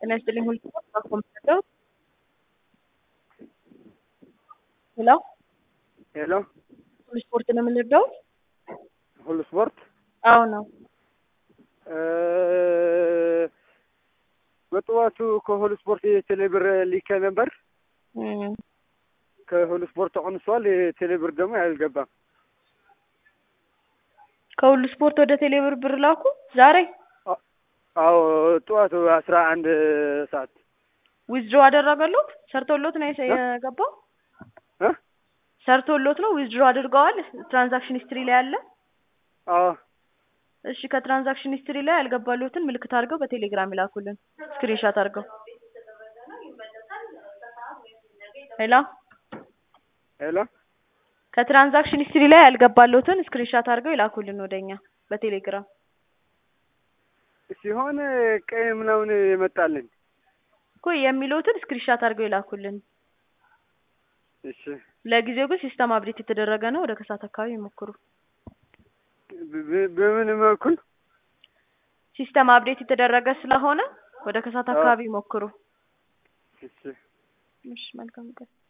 ጤና ይስጥልኝ ሁሉ ባኮምፒውተር ሄሎ ሄሎ ሁሉ ስፖርት ነው የምንረዳው? ሁሉ ስፖርት አዎ ነው። በጠዋቱ ከሁሉ ስፖርት የቴሌብር ሊከ ነበር። ከሁሉ ስፖርት ተቀንሷል። የቴሌብር ደግሞ አልገባም። ከሁሉ ስፖርት ወደ ቴሌብር ብር ላኩ ዛሬ? አዎ ጠዋቱ 11 ሰዓት ዊዝድሮ አደረገሉት? ሰርቶሎት ነው የገባው? ሰርቶሎት ነው ዊዝድሮ አድርገዋል? ትራንዛክሽን ሂስትሪ ላይ አለ? አዎ እሺ ከትራንዛክሽን ሂስትሪ ላይ ያልገባሉትን ምልክት አድርገው በቴሌግራም ይላኩልን ስክሪንሾት አድርገው። ሄሎ ሄሎ ከትራንዛክሽን ሂስትሪ ላይ ያልገባሉትን ስክሪንሾት አድርገው ይላኩልን ወደኛ በቴሌግራም። ሲሆን ቀይ ምናምን ይመጣልኝ እኮ የሚሉትን ስክሪንሾት አድርገው ይላኩልን። እሺ ለጊዜው ግን ሲስተም አፕዴት የተደረገ ነው። ወደ ከሳት አካባቢ ይሞክሩ። በምን መልኩ? ሲስተም አፕዴት የተደረገ ስለሆነ ወደ ከሳት አካባቢ ይሞክሩ። እሺ እሺ መልካም ቀን።